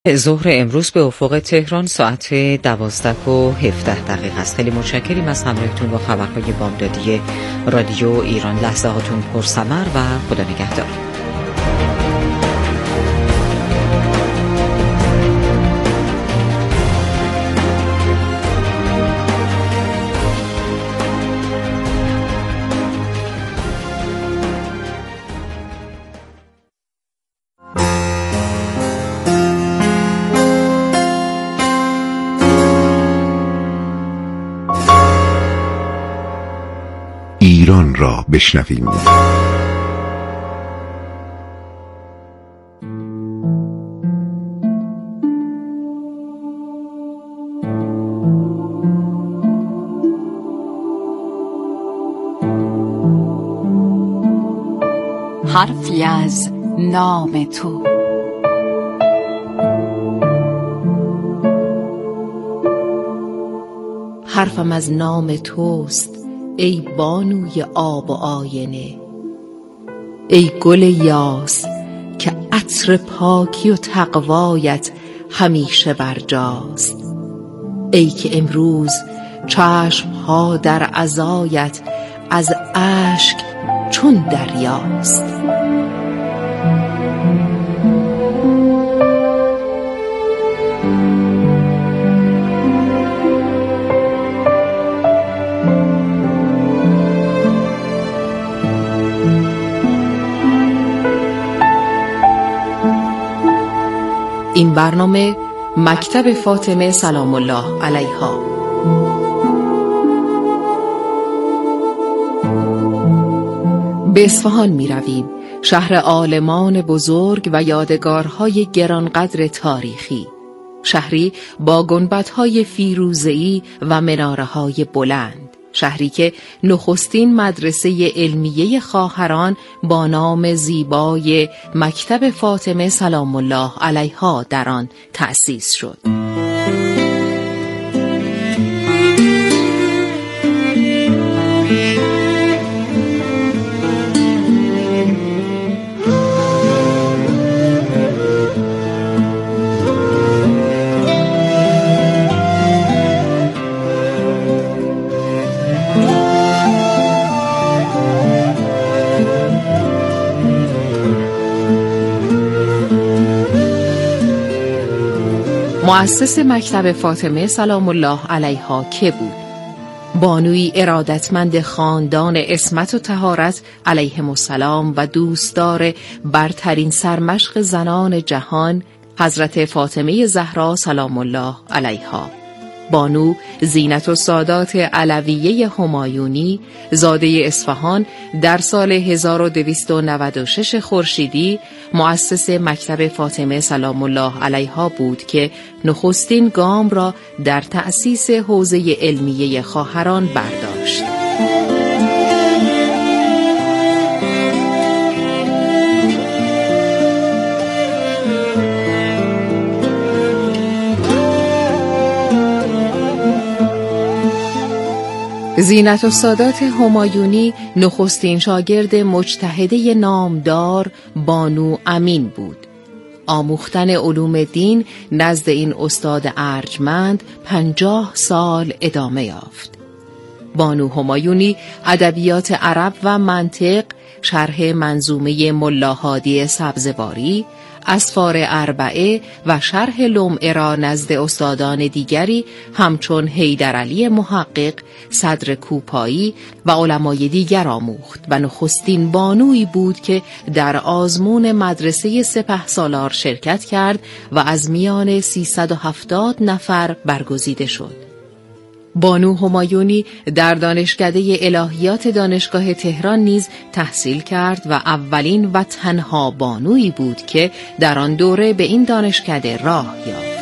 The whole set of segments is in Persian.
ظهر امروز به افق تهران ساعت 12:17 است. خیلی متشکریم از همراهیتون با خبرهای بامدادی رادیو ایران. لحظه هاتون پرثمر و خدا نگهدار. ایران را بشنویم. حرفی از نام تو. حرفم از نام توست ای بانوی آب و آینه، ای گل یاس که عطر پاکی و تقوایت همیشه برجاست، ای که امروز چشمها در عزایت از اشک چون دریاست. این برنامه مکتب فاطمه سلام الله علیها. به اصفهان می رویم، شهر عالمان بزرگ و یادگارهای گرانقدر تاریخی، شهری با گنبدهای فیروزه‌ای و مناره‌های بلند، شهری که نخستین مدرسه علمیه خواهران با نام زیبای مکتب فاطمه سلام الله علیها در آن تأسیس شد. مؤسس مکتب فاطمه سلام الله علیها که بود؟ بانوی ارادتمند خاندان عصمت و طهارت علیهم السلام و دوستدار برترین سرمشق زنان جهان حضرت فاطمه زهرا سلام الله علیها. بانو زینت السادات علویه همایونی زاده اصفهان در سال 1296 خورشیدی مؤسس مکتب فاطمه سلام الله علیها بود که نخستین گام را در تأسیس حوزه علمیه خواهران برداشت. زینت السادات همایونی نخستین شاگرد مجتهده نامدار بانو امین بود. آموختن علوم دین نزد این استاد ارجمند 50 سال ادامه یافت. بانو همایونی ادبیات عرب و منطق، شرح منظومه ملا هادی سبزواری، اسفار اربعه و شرح لمعه را نزد استادان دیگری همچون حیدرعلی محقق، صدر کوپایی و علمای دیگر آموخت و نخستین بانویی بود که در آزمون مدرسه سپهسالار شرکت کرد و از میان 370 نفر برگزیده شد. بانو همایونی در دانشکده الهیات دانشگاه تهران نیز تحصیل کرد و اولین و تنها بانویی بود که در آن دوره به این دانشکده راه یافت.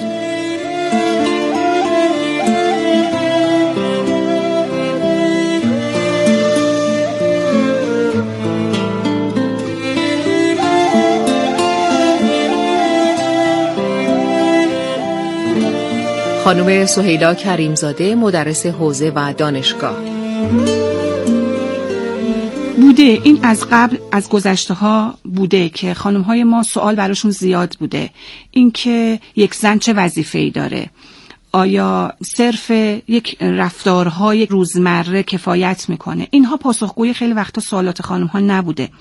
خانم سهیلا کریمزاده مدرس حوزه و دانشگاه. بوده. این از قبل از گذشته ها بوده که خانم های ما سوال براشون زیاد بوده، این که یک زن چه وظیفه‌ای داره، آیا صرف یک رفتارهای روزمره کفایت میکنه. اینها پاسخگوی خیلی وقتا سوالات خانم ها نبوده.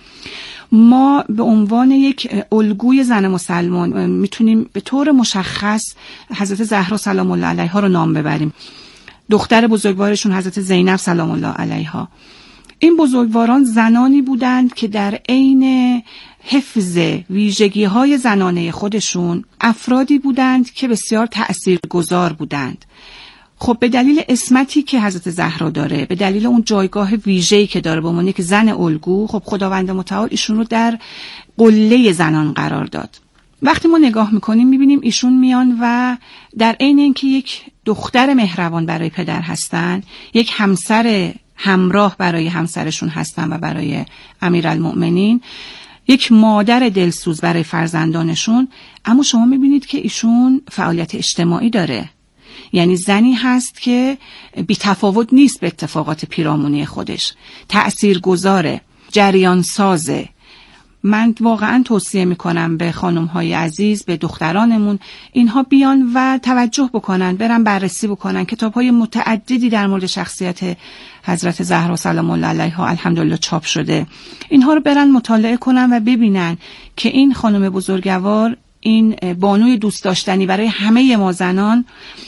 ما به عنوان یک الگوی زن مسلمان میتونیم به طور مشخص حضرت زهرا سلام الله علیها رو نام ببریم، دختر بزرگوارشون حضرت زینب سلام الله علیها. این بزرگواران زنانی بودند که در عین حفظ ویژگی‌های زنانه خودشون افرادی بودند که بسیار تأثیرگذار بودند. خب به دلیل عصمتی که حضرت زهرا داره، به دلیل اون جایگاه ویژه‌ای که داره به عنوان یک زن الگو، خب خداوند متعال ایشون رو در قله زنان قرار داد. وقتی ما نگاه میکنیم میبینیم ایشون میان و در عین اینکه یک دختر مهربان برای پدر هستن، یک همسر همراه برای همسرشون هستن و برای امیرالمؤمنین، یک مادر دلسوز برای فرزندانشون، اما شما میبینید که ایشون فعالیت اجتماعی داره. یعنی زنی هست که بی تفاوت نیست به اتفاقات پیرامونی خودش، تأثیرگذاره، جریان سازه. من واقعا توصیه میکنم به خانم‌های عزیز، به دخترانمون، اینها بیان و توجه بکنن، برن بررسی بکنن. کتاب‌های متعددی در مورد شخصیت حضرت زهرا سلام الله علیها الحمدلله چاپ شده. اینها رو برن مطالعه کنن و ببینن که این خانم بزرگوار، این بانوی دوست داشتنی برای همه ما زنان،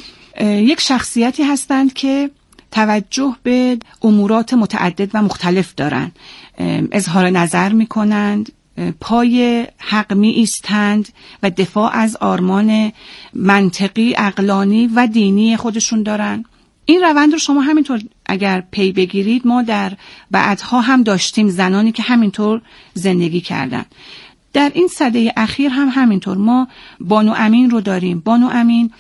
یک شخصیتی هستند که توجه به امورات متعدد و مختلف دارن، اظهار نظر میکنند، پای حق می ایستند و دفاع از آرمان منطقی، عقلانی و دینی خودشون دارن. این روند رو شما همینطور اگر پی بگیرید، ما در بعدها هم داشتیم زنانی که همینطور زندگی کردن. در این سده اخیر هم همینطور ما بانو امین رو داریم. بانو امین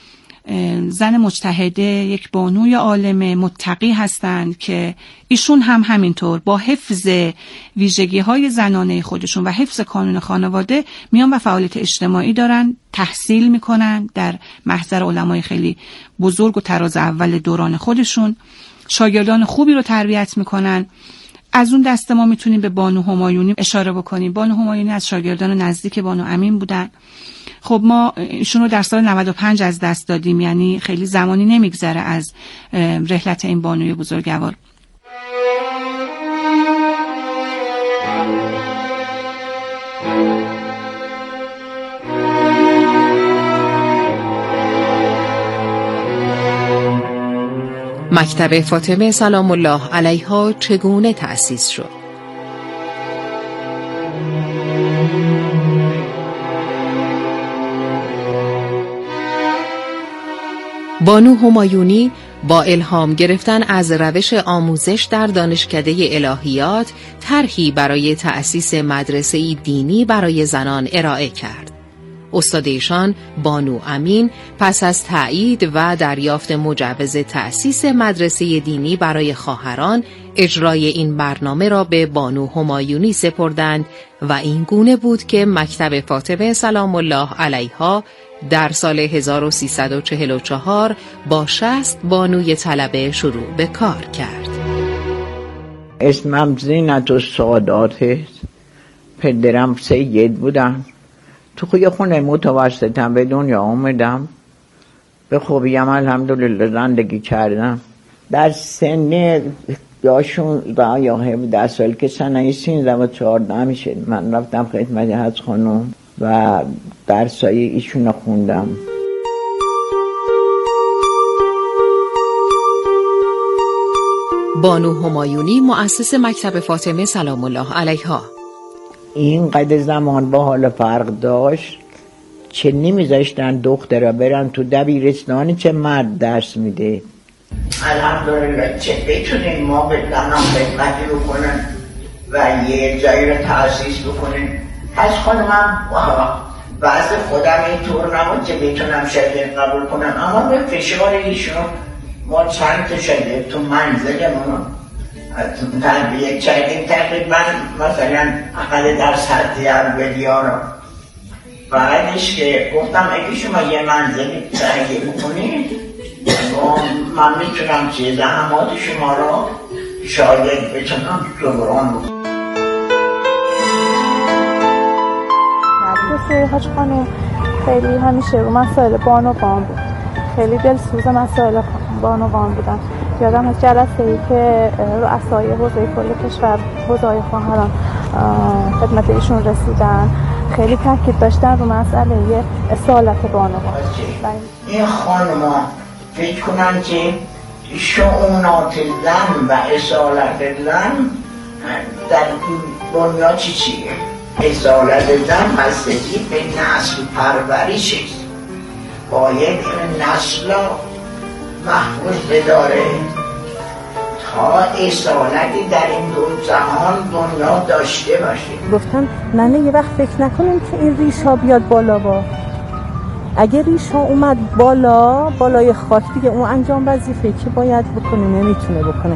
زن مجتهده، یک بانوی عالم متقی هستند که ایشون هم همینطور با حفظ ویژگی‌های زنانه خودشون و حفظ کانون خانواده میان و فعالیت اجتماعی دارن، تحصیل میکنن در محضر علمای خیلی بزرگ و تراز اول دوران خودشون، شاگردان خوبی رو تربیت میکنن. از اون دسته ما میتونیم به بانو همایونی اشاره بکنیم. بانو همایونی از شاگردان نزدیک بانو امین بودن. خب ما ایشون رو در سال 95 از دست دادیم، یعنی خیلی زمانی نمیگذره از رحلت این بانوی بزرگوار. مکتب فاطمه سلام الله علیها چگونه تأسیس شد؟ بانو همایونی با الهام گرفتن از روش آموزش در دانشکده الهیات طرحی برای تأسیس مدرسه‌ای دینی برای زنان ارائه کرد. استاد ایشان بانو امین پس از تایید و دریافت مجوز تأسیس مدرسه دینی برای خواهران، اجرای این برنامه را به بانو همایونی سپردند و این گونه بود که مکتب فاطمه سلام الله علیها در سال 1344 با 60 بانوی طلبه شروع به کار کرد. اسمم زینت السادات، پدرم سید بودم. تو یه خونه متوسطم به دنیا آمدم، به خوبیم الحمدلله زندگی کردم. در سن یا 16 یا 17 سال که سنه 13 و 14 میشه من رفتم خدمت حضرت خانم و درسای ایشون خوندم. بانو همایونی مؤسس مکتب فاطمه سلام الله علیها. این قدر زمان با حال فرق داشت چه نمیذاشتن دخترها برن تو دبیرستانی چه مرد درس میده. الحمدلله چه بتونیم ما به زنان خدمتی بکنن و یه جایی رو تأسیس بکنن. از خانمم بعض خودم اینطور نبود که بتونم شاگرد قبول کنم، اما به فشار ایشون ما چند تا شاگرد تو منزلمون تربیت کردیم، تقریبا مثلا اقل در سطح اولیار رو. بعدش که گفتم اگه شما یه منزلی تهیه بکنید من میتونم چه زحمات شما رو شاید بتونم جبران بکنم. که حاج خانم خیلی همیشه رو مسائل بانوان بود، خیلی دلسوز مسائل بانوان بودن. یادم از جلسه‌ای که رؤسای حوزه کل کشور، حوزه‌های خواهران خدمت ایشون رسیدن، خیلی تاکید داشتن رو مسئله اصالت بانوان. این خانم‌ها فکر کنن که شؤونات زن و اصالت زن در دنیا چیه؟ اصالت زن بستگی به نسل پروریش است. باید نسل محفوظ بداره تا اصالتی در این دو جهان دنیا داشته باشه. گفتم ننه یه وقت فکر نکنیم که این ریشا بیاد بالا با. اگه ریشا اومد بالای خاک دیگه اون انجام وظیفه‌ای که باید بکنه نمیتونه بکنه.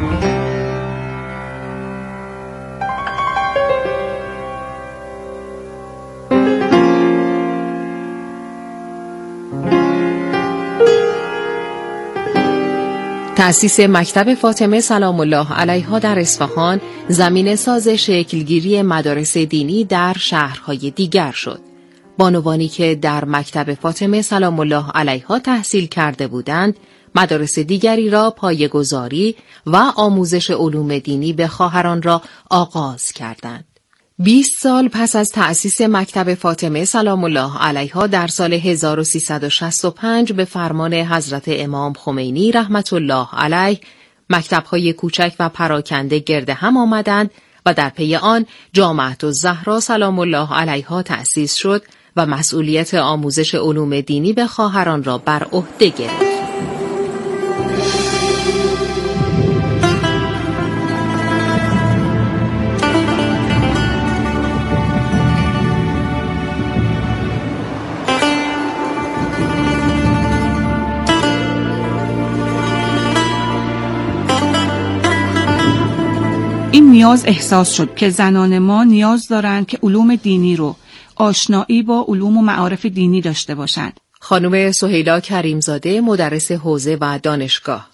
تأسیس مکتب فاطمه سلام الله علیها در اصفهان زمینه ساز شکلگیری مدارس دینی در شهرهای دیگر شد. بانوانی که در مکتب فاطمه سلام الله علیها تحصیل کرده بودند، مدارس دیگری را پایه‌گذاری و آموزش علوم دینی به خواهران را آغاز کردند. 20 سال پس از تأسیس مکتب فاطمه سلام الله علیها در سال 1365 به فرمان حضرت امام خمینی رحمت الله علیه مکتب‌های کوچک و پراکنده گرد هم آمدند و در پی آن جامعة الزهرا سلام الله علیها تأسیس شد و مسئولیت آموزش علوم دینی به خواهران را بر عهده گرفت. این نیاز احساس شد که زنان ما نیاز دارند که علوم دینی رو آشنایی با علوم و معارف دینی داشته باشند. خانم سهیلا کریمزاده، مدرس حوزه و دانشگاه: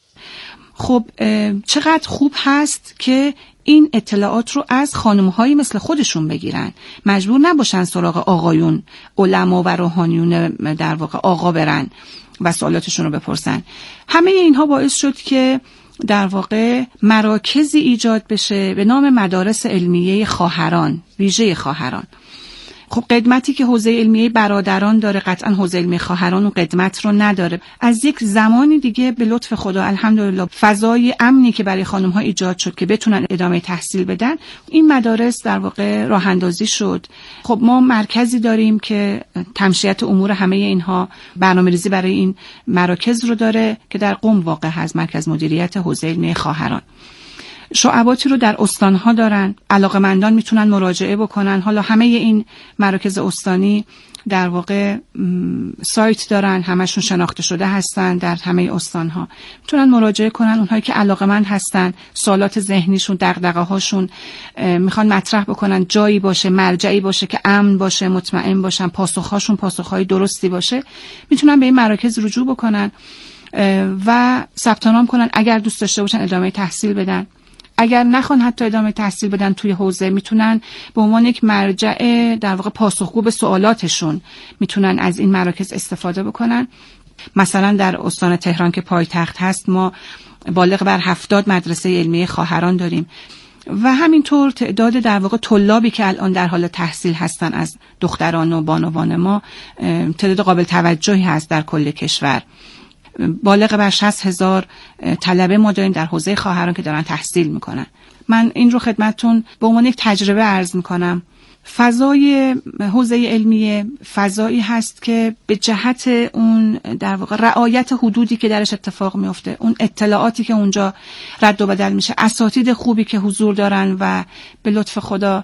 خب چقدر خوب هست که این اطلاعات رو از خانم‌هایی مثل خودشون بگیرن، مجبور نباشن سراغ آقایون علما و روحانیون در واقع آقا برن و سوالاتشون رو بپرسن. همه اینها باعث شد که در واقع مراکزی ایجاد بشه به نام مدارس علمیه خواهران، ویژه خواهران. خب قدمتی که حوزه علمیه برادران داره قطعا حوزه علمیه خواهران و قدمت رو نداره. از یک زمانی دیگه به لطف خدا الحمدلله فضای امنی که برای خانم ها ایجاد شد که بتونن ادامه تحصیل بدن، این مدارس در واقع راه اندازی شد. خب ما مرکزی داریم که تمشیت امور همه اینها برنامه‌ریزی برای این مراکز رو داره که در قم واقع هست، مرکز مدیریت حوزه علمیه خواهران. شعباتی رو در استانها دارن، علاقمندان میتونن مراجعه بکنن. حالا همه این مراکز استانی در واقع سایت دارن، همشون شناخته شده هستن در همه استانها، میتونن مراجعه کنن. اونهایی که علاقمند هستن، سوالات ذهنیشون، دغدغه هاشون میخوان مطرح بکنن، جایی باشه، مرجعی باشه که امن باشه، مطمئن باشن، پاسخهاشون پاسخهای درستی باشه، میتونن به این مراکز رجوع بکنن و ثبت نام کنن. اگر دوست داشته باشن ادامه تحصیل بدن، اگر نخوان حتی ادامه تحصیل بدن توی حوزه، میتونن به عنوان یک مرجع در واقع پاسخگو به سوالاتشون میتونن از این مراکز استفاده بکنن. مثلا در استان تهران که پایتخت هست، ما بالغ بر 70 مدرسه علمیه خواهران داریم و همینطور تعداد در واقع طلابی که الان در حال تحصیل هستن از دختران و بانوان ما تعداد قابل توجهی هست در کل کشور. بالغ بر 60,000 طلبه ما داریم در حوزه خواهران که دارن تحصیل میکنن. من این رو خدمتتون به عنوان یک تجربه عرض میکنم. فضای حوزه علمیه فضایی هست که به جهت اون در واقع رعایت حدودی که درش اتفاق میفته، اون اطلاعاتی که اونجا رد و بدل میشه، اساتید خوبی که حضور دارن و به لطف خدا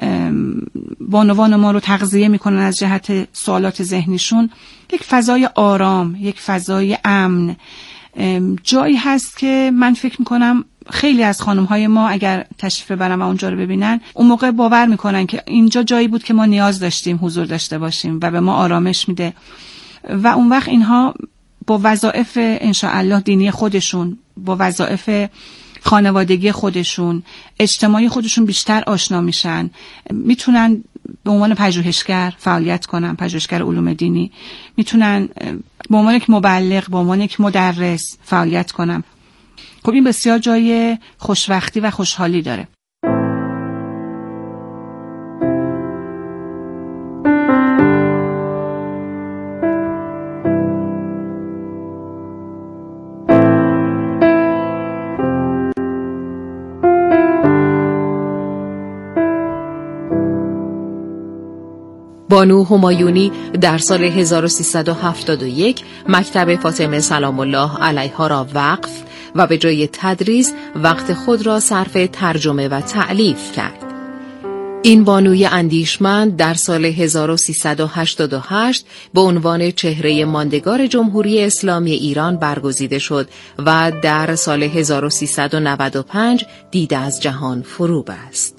بانوان ما رو تغذیه میکنن از جهت سوالات ذهنیشون، یک فضای آرام، یک فضای امن، جایی هست که من فکر میکنم خیلی از خانم‌های ما اگر تشریف ببرن و اونجا رو ببینن، اون موقع باور میکنن که اینجا جایی بود که ما نیاز داشتیم حضور داشته باشیم و به ما آرامش میده و اون وقت اینها با وظایف انشاءالله دینی خودشون، با وظایف خانوادگی خودشون، اجتماعی خودشون بیشتر آشنا میشن، میتونن به عنوان پژوهشگر فعالیت کنن، پژوهشگر علوم دینی، میتونن به عنوان یک مبلغ، به عنوان یک مدرس فعالیت کنن. خب این بسیار جای خوشوقتی و خوشحالی داره. بانو همایونی در سال 1371 مکتب فاطمه سلام الله علیها را وقف و به جای تدریس وقت خود را صرف ترجمه و تألیف کرد. این بانوی اندیشمند در سال 1388 به عنوان چهره ماندگار جمهوری اسلامی ایران برگزیده شد و در سال 1395 دید از جهان فرو بست.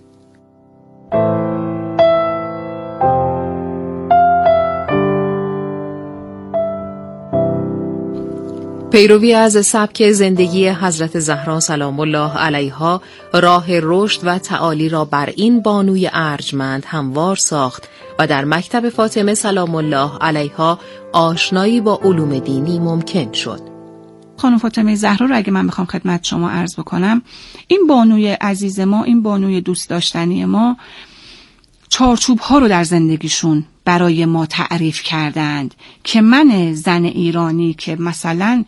پیروی از سبک زندگی حضرت زهرا سلام الله علیها راه رشد و تعالی را بر این بانوی ارجمند هموار ساخت و در مکتب فاطمه سلام الله علیها آشنایی با علوم دینی ممکن شد. خانم فاطمه زهرا رو اگه من بخوام خدمت شما عرض بکنم، این بانوی عزیز ما، این بانوی دوست داشتنی ما، چارچوب ها رو در زندگیشون برای ما تعریف کردند که من زن ایرانی که مثلا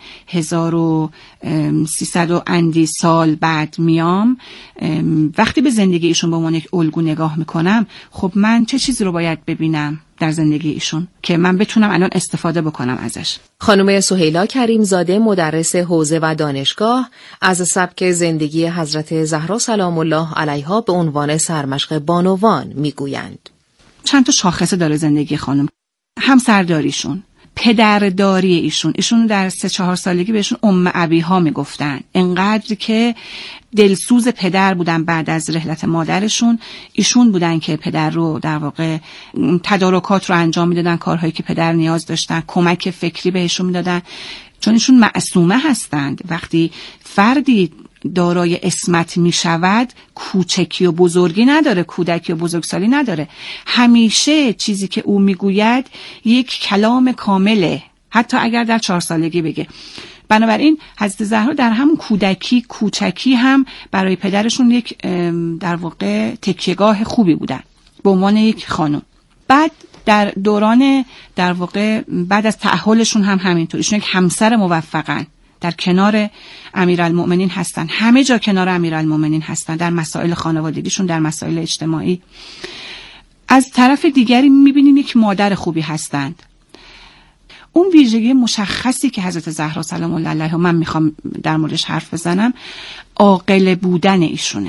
1300 و اندی سال بعد میام، وقتی به زندگی ایشون به عنوان یک الگو نگاه میکنم، خب من چه چیزی رو باید ببینم در زندگی ایشون که من بتونم الان استفاده بکنم ازش. خانم سهیلا کریمزاده مدرس حوزه و دانشگاه از سبک زندگی حضرت زهرا سلام الله علیها به عنوان سرمشق بانوان میگویند. چند تا شاخصه داره زندگی خانم. همسرداریشون، پدرداری ایشون در 3-4 سالگی بهشون ام ابیها میگفتن، انقدر که دلسوز پدر بودن. بعد از رحلت مادرشون ایشون بودن که پدر رو در واقع تدارکات رو انجام میدادن، کارهایی که پدر نیاز داشتن، کمک فکری بهشون میدادن، چون ایشون معصومه هستند. وقتی فردی دارای عصمت می شود، کوچکی و بزرگی نداره، کودکی و بزرگسالی نداره. همیشه چیزی که او میگوید یک کلام کامله، حتی اگر در 4 سالگی بگه. بنابراین حضرت زهرا در همون کودکی، کوچکی هم برای پدرشون یک در واقع تکیهگاه خوبی بودن به عنوان یک خانم. بعد در دوران در واقع بعد از تأهلشون هم همینطور، ایشون یک همسر موفقن، در کنار امیرالمؤمنین هستن، همه جا کنار امیرالمؤمنین هستن، در مسائل خانوادگیشون، در مسائل اجتماعی. از طرف دیگری میبینیم یک مادر خوبی هستند. اون ویژگی مشخصی که حضرت زهرا سلام الله علیها من میخوام در موردش حرف بزنم، عاقل بودن ایشونه.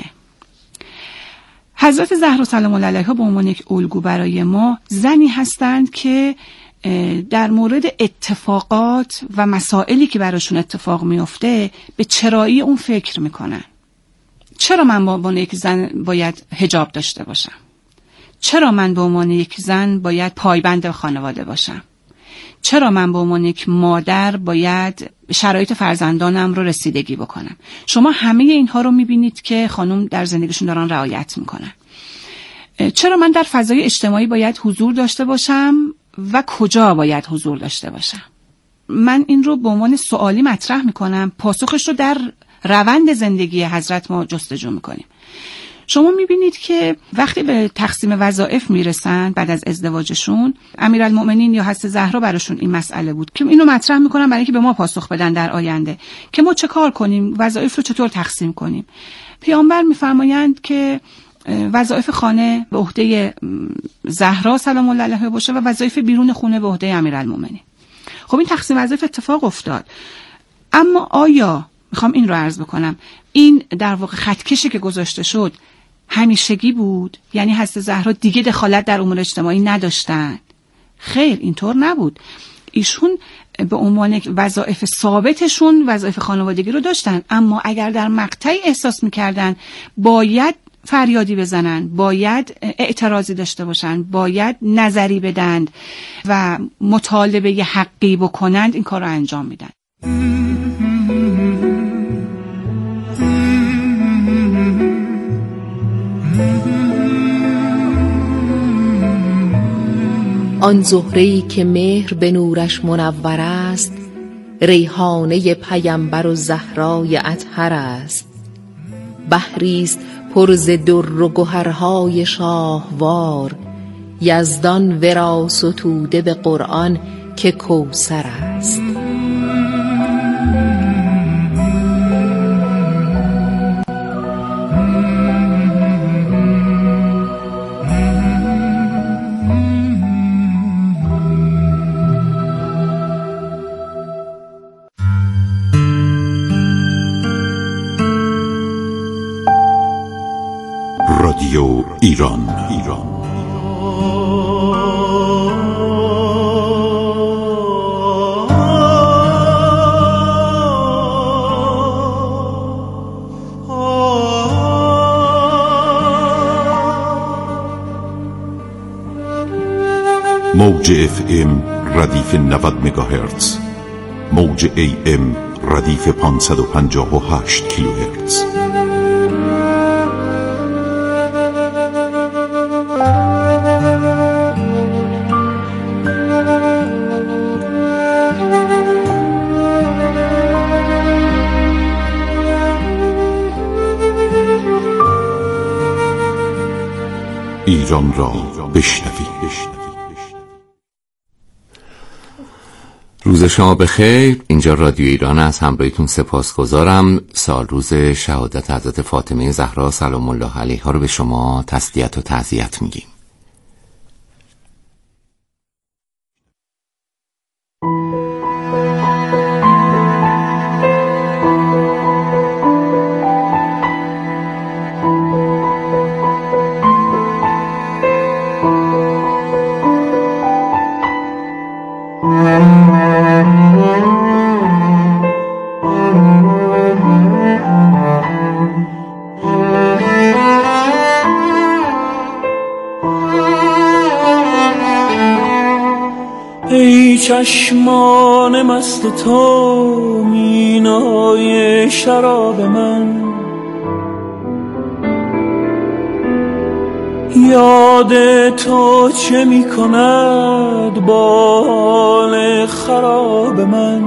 حضرت زهرا سلام الله علیها به عنوان یک الگو برای ما زنی هستند که در مورد اتفاقات و مسائلی که براشون اتفاق میفته به چرایی اون فکر میکنن. چرا من به عنوان یک زن باید حجاب داشته باشم؟ چرا من به عنوان یک زن باید پایبند به خانواده باشم؟ چرا من به عنوان یک مادر باید شرایط فرزندانم رو رسیدگی بکنم؟ شما همه اینها رو میبینید که خانم در زندگیشون دارن رعایت میکنن. چرا من در فضای اجتماعی باید حضور داشته باشم و کجا باید حضور داشته باشم؟ من این رو به عنوان سوالی مطرح میکنم، پاسخش رو در روند زندگی حضرت ما جستجو میکنیم. شما میبینید که وقتی به تقسیم وظایف میرسن بعد از ازدواجشون، امیرالمؤمنین یا حضرت زهرا براشون این مسئله بود که اینو مطرح میکنن برای اینکه به ما پاسخ بدن در آینده که ما چه کار کنیم، وظایف رو چطور تقسیم کنیم. پیامبر میفرمایند که وظایف خانه به عهده زهرا سلام الله علیها باشه و وظایف بیرون خونه به عهده امیرالمؤمنین. خب این تقسیم وظایف اتفاق افتاد، اما آیا میخوام این رو عرض بکنم، این در واقع خطکشی که گذاشته شد همیشگی بود؟ یعنی حضرت زهرا دیگه دخالت در امور اجتماعی نداشتن؟ خیر، اینطور نبود. ایشون به عنوان وظایف ثابتشون وظایف خانوادگی رو داشتن، اما اگر در مقطعی احساس میکردن باید فریادی بزنن، باید اعتراضی داشته باشن، باید نظری بدند و مطالبه ی حقی بکنند، این کار رو انجام میدن. آن زهره‌ای که مهر به نورش منور است، ریحانه پیمبر و زهرای اطهر است. بحریست پر ز در و گهرهای شاهوار، یزدان ورا ستوده به قرآن که کوثر است. رادیو ایران. موج FM ردیف 90 مگاهرتز، موج AM ردیف 558 کیلوهرتز. ایران را بشنوید. روز شما بخیر. اینجا رادیو ایران، از همراهیتون سپاسگزارم. سال روز شهادت حضرت فاطمه زهرا سلام الله علیها رو به شما تسلیت و تعزیت میگیم. ای چشمان مست تو، مینای شراب من، یاد تو چه می کند با حال خراب من.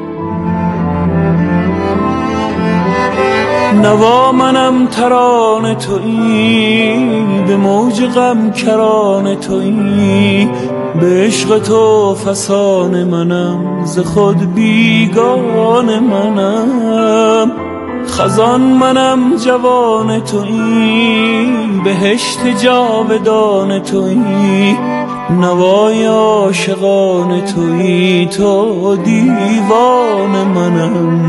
نوا منم ترانه تویی، به موج غم کرانه تویی، به عشق تو فسانه منم، ز خود بیگانه منم. خزان منم جوان تویی، بهشت جاودان تویی، نوای عاشقان تویی، تو دیوان منم.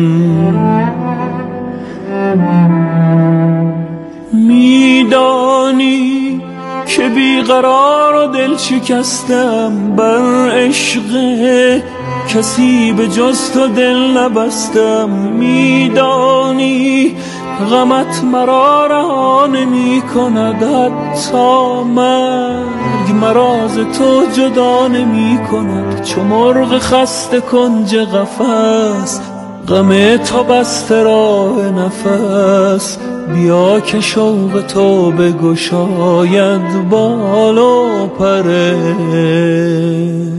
میدانی که بیقرار و دل شکستم، بر عشق کسی به جز تو دل نبستم. میدانی غمت مرا رها نمی کند، حتی مرگ مرا ز تو جدا نمی کند. چو مرغ خسته کنج قفس، غم تو بسته راه نفس. بیا که شوق تو بگشاید بال و پرش.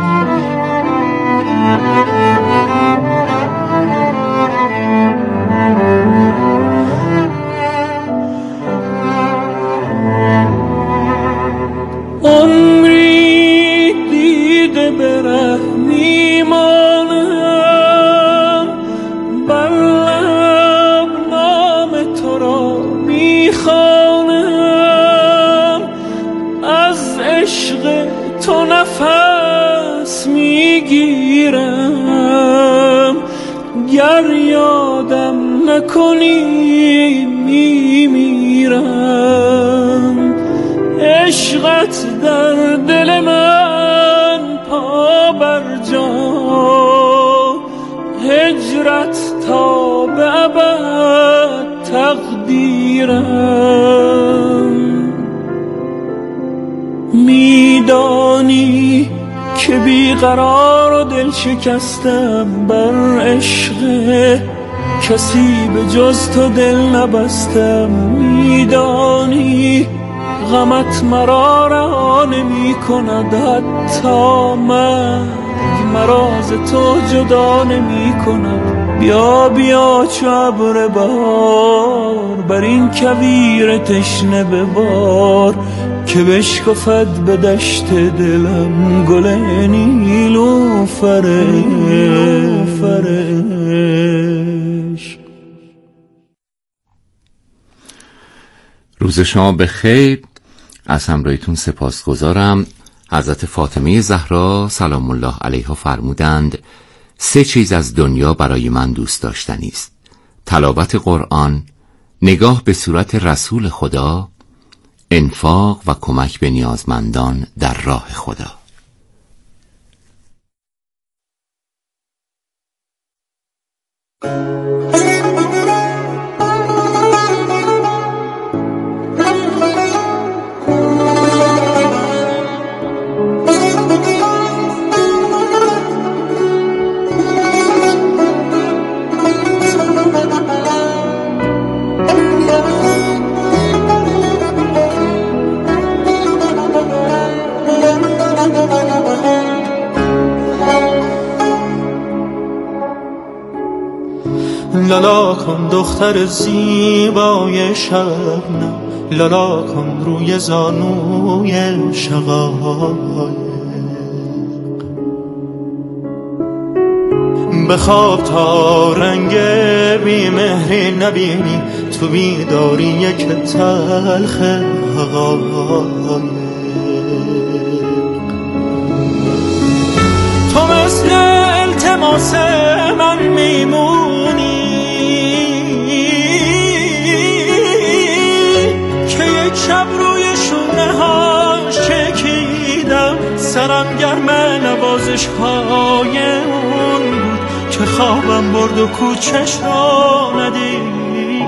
عمری دیده به ره میمانم، بر لب نام تو را میخوانم. از عشق تو نفس میگیرم، گر یادم نکنی میمیرم. عشقت در دل من پا بر جا، هجرت تا به ابد تقدیرم. میدانی که بیقرار و دل شکستم، بر عشق کسی به جز تو دل نبستم. میدانی غمت مرا رها نمی کند، حتی مرا ز تو جدا نمی کند. بیا بیا چو ابر بهار، بر این کویر تشنه ببار، که بشکفد به دشت دلم گل نیلوفرش. روز شما بخیر. از همراهیتون سپاسگزارم. حضرت فاطمه زهرا سلام الله علیها فرمودند 3 چیز از دنیا برای من دوست داشتنی است: تلاوت قرآن، نگاه به صورت رسول خدا، انفاق و کمک به نیازمندان در راه خدا. لالا کن دختر زیبای شبنم، لالا کن روی زانوی شقایق. بخواب تا رنگ بیمهری نبینی، تو بیداری یک تلخ حقایق. تو مثل التماس من میمونی که یک شب روی شونه هاش چکیدم، سرم گرم نوازش های اون بود که خوابم برد و کوچش را ندیدم.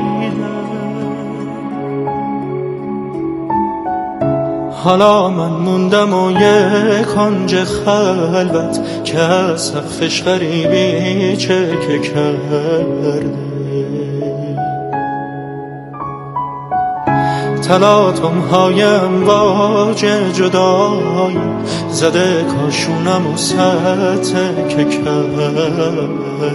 حالا من موندم و یک کنج خلوت که از سقفش غریبی چکه کرده. تلاطم های امواج جدایی زده کاشونم و سطح که کرده.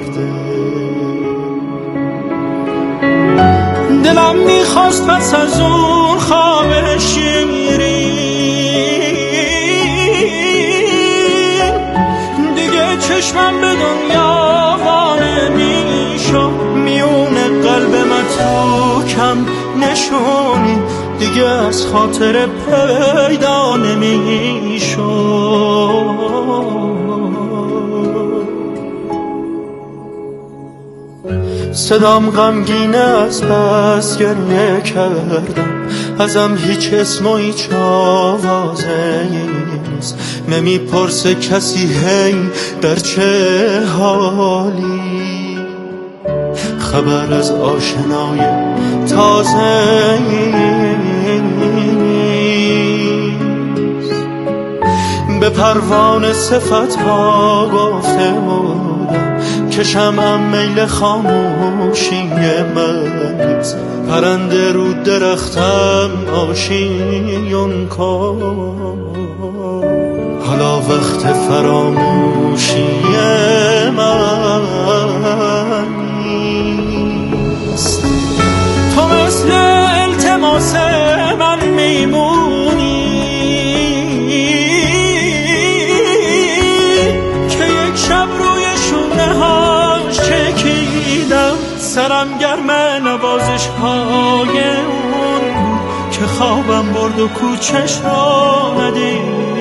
دلم میخواست پس از اون خواب شیرین دیگه چشمم به دنیا وانه میشم، میونه قلب من تو کم نشونی دیگه از خاطر پیدا نمیشم. صدام غمگینه از بس گریه کردم، ازم هیچ اسم و هیچ آوازه نیست. نمیپرسه کسی هی در چه حالی، خبر از آشنای تازه نیست. به پروانه صفت‌ها گفته بودم که شمعم میل خاموشی من نیست. پرنده رو درختم آشیون کن، حالا وقت فراموشی من نیست. تو مثل التماس من میمونی که یک شب روی شونه هاش چکیدم، سرم گرم نوازش های اون بود که خوابم برد و کوچش را ندید.